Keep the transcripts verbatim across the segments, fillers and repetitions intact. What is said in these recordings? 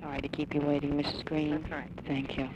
Sorry to keep you waiting, Missus Green. That's right. Thank you.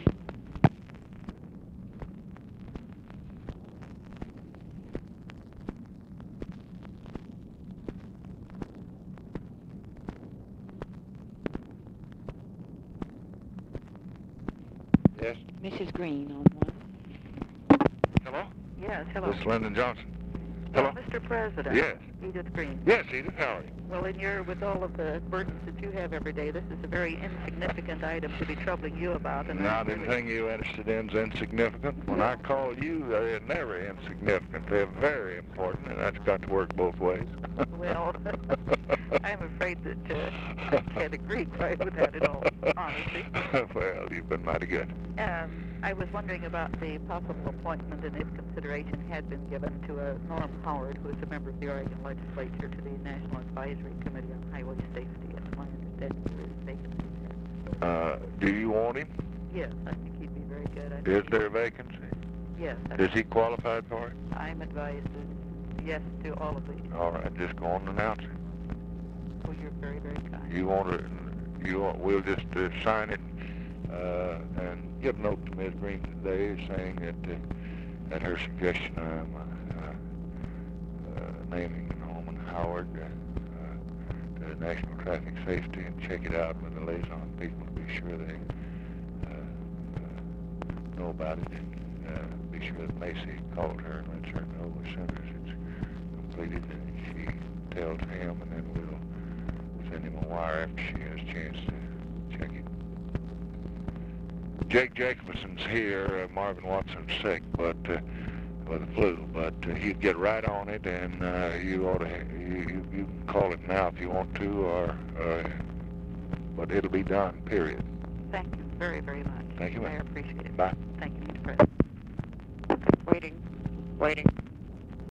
Yes? Missus Green on one. Hello? Yes, hello. This is Lyndon Johnson. Well, Hello? Mister President. Yes. Edith Green. Yes, Edith, how are you? Well, in your, with all of the burdens that you have every day, this is a very insignificant item to be troubling you about. And Not I'm really- anything you're interested in is insignificant. When I call you, they're never insignificant. They're very important, and that's got to work both ways. Well, I'm afraid that uh, I can't agree quite with that in all honesty. Well, you've been mighty good. Um, I was wondering about the possible appointment and if consideration had been given to a Norm Howard, who is a member of the Oregon Legislature, to the National Advisory Committee on Highway Safety. It's my understanding there is vacancy there. Uh, do you want him? Yes, I think he'd be very good. I Is think there a vacancy? he- Yes. I Is he qualified for it? I'm advised that yes to all of these. All right, just go on and announce it. Oh, you're very, very kind. You want to, you want, we'll just uh, sign it uh, and give a note to Miz Green today saying that uh, at her suggestion I'm uh, uh, naming Norman Howard uh, uh, to National Traffic Safety and check it out with the liaison people to be sure they uh, uh, know about it and uh, be sure that Macy called her and lets her know as soon as it's completed and she tells him, and then we'll send him a wire after she has a chance to check it. Jake Jacobson's here. Uh, Marvin Watson's sick, but uh, with the flu, but uh, he'd get right on it, and uh, you ought to. You, you, you can call it now if you want to, or uh, but it'll be done. Period. Thank you very, very much. Thank you, I ma'am. appreciate it. Bye. Thank you, Mister President. Waiting. Waiting.